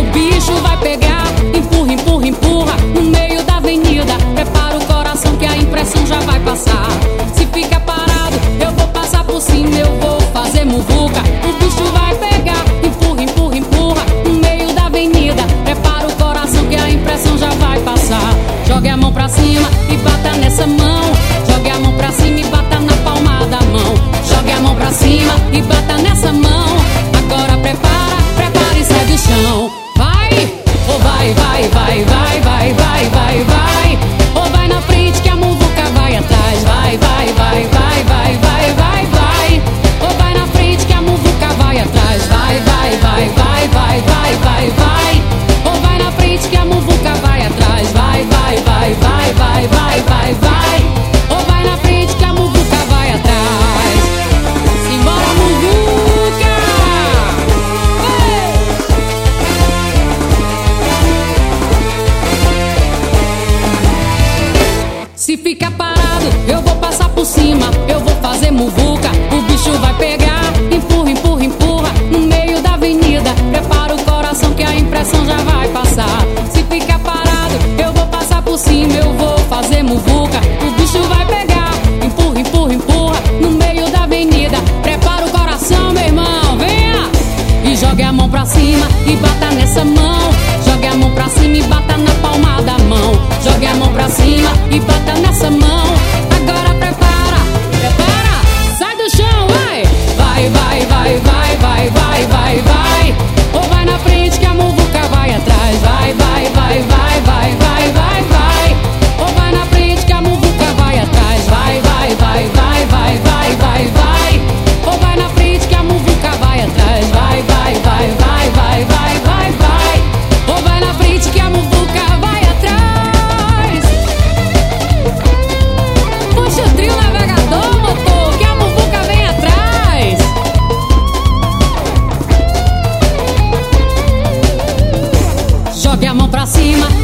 o bicho vai pegar. Empurra, empurra, empurra no meio da avenida. Prepara o coração que a impressão já vai passar. Se fica parado, eu vou passar por cima, eu vou fazer muvuca. O bicho vai pegar. Empurra, empurra, empurra no meio da avenida. Prepara o coração que a impressão já vai passar. Jogue a mão pra cima e bata nessa mão. Jogue a mão pra cima e bata na palma da mão. Jogue a mão pra cima e bata nessa mão. Agora prepara, prepara e sai do chão. Vai, ou vai, vai, vai, vai, vai, vai, vai, vai. Ou vai na frente que a muvuca vai atrás. Vai, vai, vai, vai, vai, vai, vai, vai. Ou vai na frente que a muvuca vai atrás. Vai, vai, vai, vai, vai, vai, vai, vai. Ou vai na frente que a muvuca vai atrás. Vai, vai, vai, vai, vai, vai, vai, vai. Ou vai na frente que a muvuca vai atrás. Simbora, muvuca! Se ficar parado, eu vou passar por cima, eu vou fazer muvuca, o bicho vai pegar. Empurra, empurra, empurra no meio da avenida. Prepara o coração que a impressão já vai passar. Se ficar parado, eu vou passar por cima, eu vou fazer muvuca, o bicho vai pegar. Empurra, empurra, empurra no meio da avenida. Prepara o coração, meu irmão, venha! E jogue a mão pra cima e bata nessa mão. Jogue a mão pra cima e bata na palma da mão. Jogue a mão pra cima e bata nessa mão. Agora prepara, prepara, sai do chão, vai. Vai, vai, vai, vai, vai, vai, vai, vai. Ou vai na frente que a muvuca vai atrás. Vai, vai, vai, vai, vai, vai, vai, vai. Ou vai na frente que a muvuca vai atrás. Vai, vai, vai, vai, vai, vai, vai, vai. Ou vai na frente que a muvuca vai atrás. Vai, vai, vai, vai, vai, vai, vai, vai. Ou vai na frente que a muvuca vai atrás. Puxa o trio navegador, motor, que a muvuca vem atrás. Jogue a mão pra cima